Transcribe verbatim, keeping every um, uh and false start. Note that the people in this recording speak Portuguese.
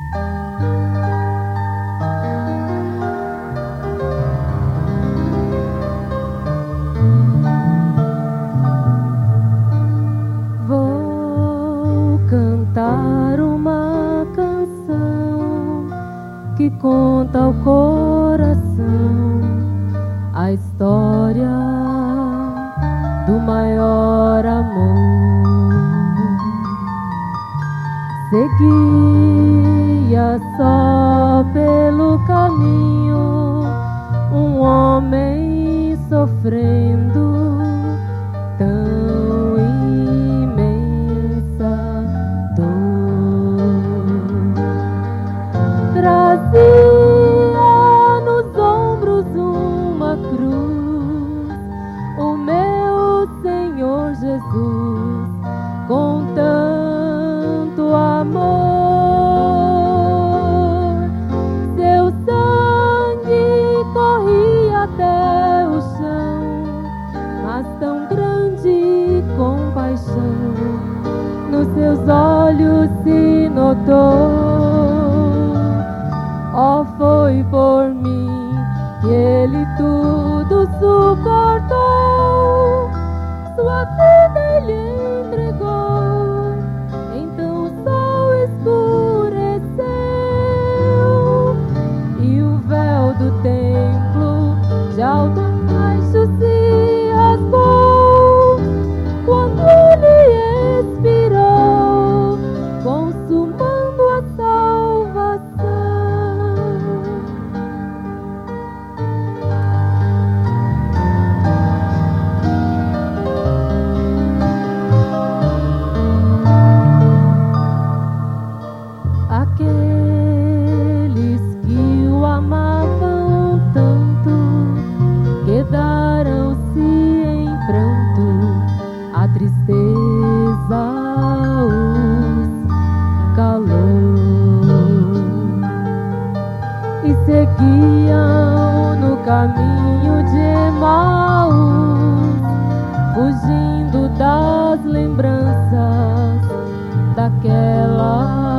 Que conta ao coração a história do maior amor. Seguia só pelo caminho um homem sofrendo tão imensa dor. Trazia nos ombros uma cruz, o meu Senhor Jesus, com tanto amor. Seu sangue corria até o chão, mas tão grande compaixão nos seus olhos se notou. Oh, foi por mim que ele tudo suportou, sua vida ele entregou, então o sol escureceu e o véu do templo de alto a baixo se rasgou, quando ele expirou, consumando a salvação. Aqueles que o amavam tanto quedaram-se em pranto, a tristeza os calou e seguiam no caminho de Emaús, fugindo das lembranças daquela